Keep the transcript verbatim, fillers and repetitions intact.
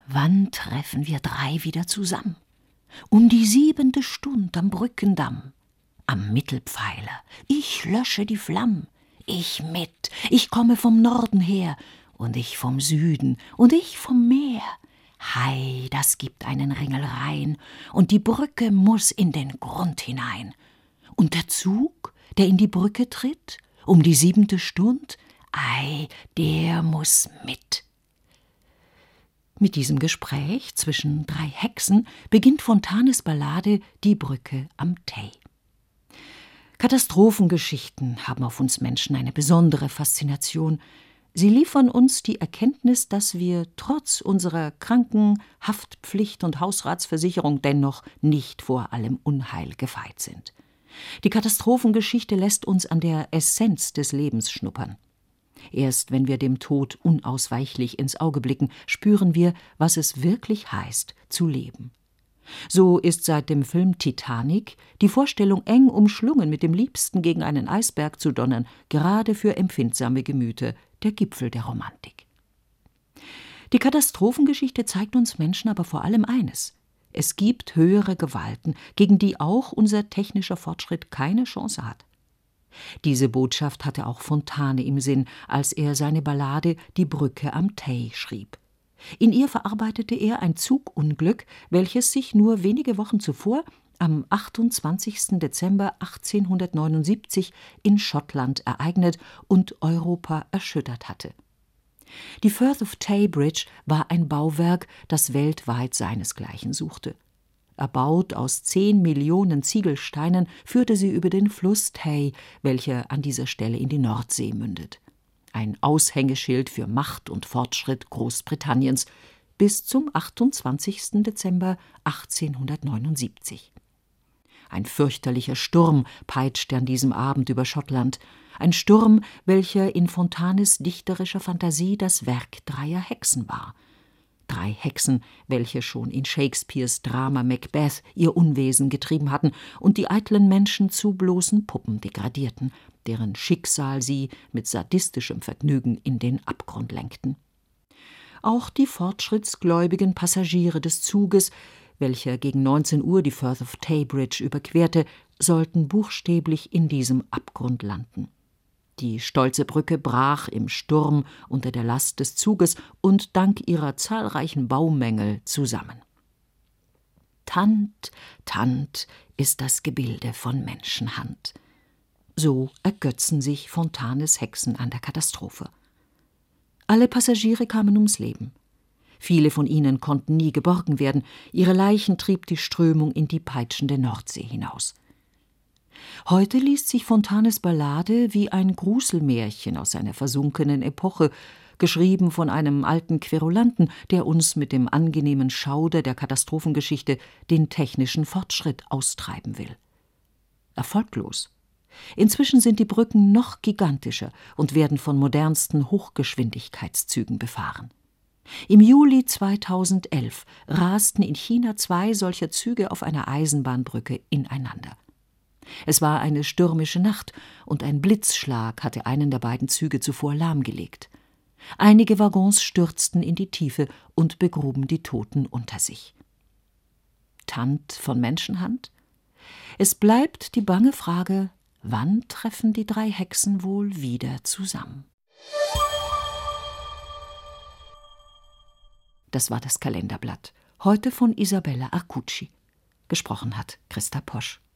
Wann treffen wir drei wieder zusammen? Um die siebente Stund am Brückendamm. Am Mittelpfeiler, ich lösche die Flamm. Ich mit, ich komme vom Norden her, und ich vom Süden, und ich vom Meer. Hei, das gibt einen Ringelrein, und die Brücke muß in den Grund hinein. Und der Zug, der in die Brücke tritt, um die siebente Stund, ei, der muß mit. Mit diesem Gespräch zwischen drei Hexen beginnt Fontanes Ballade »Die Brücke am Tay«. Katastrophengeschichten haben auf uns Menschen eine besondere Faszination. Sie liefern uns die Erkenntnis, dass wir trotz unserer Kranken-, Haftpflicht- und Hausratsversicherung dennoch nicht vor allem Unheil gefeit sind. Die Katastrophengeschichte lässt uns an der Essenz des Lebens schnuppern. Erst wenn wir dem Tod unausweichlich ins Auge blicken, spüren wir, was es wirklich heißt, zu leben. So ist seit dem Film Titanic die Vorstellung, eng umschlungen mit dem Liebsten gegen einen Eisberg zu donnern, gerade für empfindsame Gemüter der Gipfel der Romantik. Die Katastrophengeschichte zeigt uns Menschen aber vor allem eines: Es gibt höhere Gewalten, gegen die auch unser technischer Fortschritt keine Chance hat. Diese Botschaft hatte auch Fontane im Sinn, als er seine Ballade »Die Brücke am Tay« schrieb. In ihr verarbeitete er ein Zugunglück, welches sich nur wenige Wochen zuvor, am achtundzwanzigsten Dezember achtzehnhundertneunundsiebzig, in Schottland ereignet und Europa erschüttert hatte. Die Firth of Tay Bridge war ein Bauwerk, das weltweit seinesgleichen suchte. Erbaut aus zehn Millionen Ziegelsteinen, führte sie über den Fluss Tay, welcher an dieser Stelle in die Nordsee mündet. Ein Aushängeschild für Macht und Fortschritt Großbritanniens bis zum achtundzwanzigsten Dezember achtzehnhundertneunundsiebzig. Ein fürchterlicher Sturm peitschte an diesem Abend über Schottland, ein Sturm, welcher in Fontanes dichterischer Fantasie das Werk dreier Hexen war. Drei Hexen, welche schon in Shakespeares Drama Macbeth ihr Unwesen getrieben hatten und die eitlen Menschen zu bloßen Puppen degradierten, deren Schicksal sie mit sadistischem Vergnügen in den Abgrund lenkten. Auch die fortschrittsgläubigen Passagiere des Zuges, welcher gegen neunzehn Uhr die Firth of Tay Bridge überquerte, sollten buchstäblich in diesem Abgrund landen. Die stolze Brücke brach im Sturm unter der Last des Zuges und dank ihrer zahlreichen Baumängel zusammen. Tant, tant ist das Gebilde von Menschenhand. So ergötzen sich Fontanes Hexen an der Katastrophe. Alle Passagiere kamen ums Leben. Viele von ihnen konnten nie geborgen werden, ihre Leichen trieb die Strömung in die peitschende Nordsee hinaus. Heute liest sich Fontanes Ballade wie ein Gruselmärchen aus einer versunkenen Epoche, geschrieben von einem alten Querulanten, der uns mit dem angenehmen Schauder der Katastrophengeschichte den technischen Fortschritt austreiben will. Erfolglos. Inzwischen sind die Brücken noch gigantischer und werden von modernsten Hochgeschwindigkeitszügen befahren. Im Juli zweitausendelf rasten in China zwei solcher Züge auf einer Eisenbahnbrücke ineinander. Es war eine stürmische Nacht und ein Blitzschlag hatte einen der beiden Züge zuvor lahmgelegt. Einige Waggons stürzten in die Tiefe und begruben die Toten unter sich. Tant von Menschenhand? Es bleibt die bange Frage, wann treffen die drei Hexen wohl wieder zusammen? Das war das Kalenderblatt, heute von Isabella Arcucci. Gesprochen hat Christa Posch.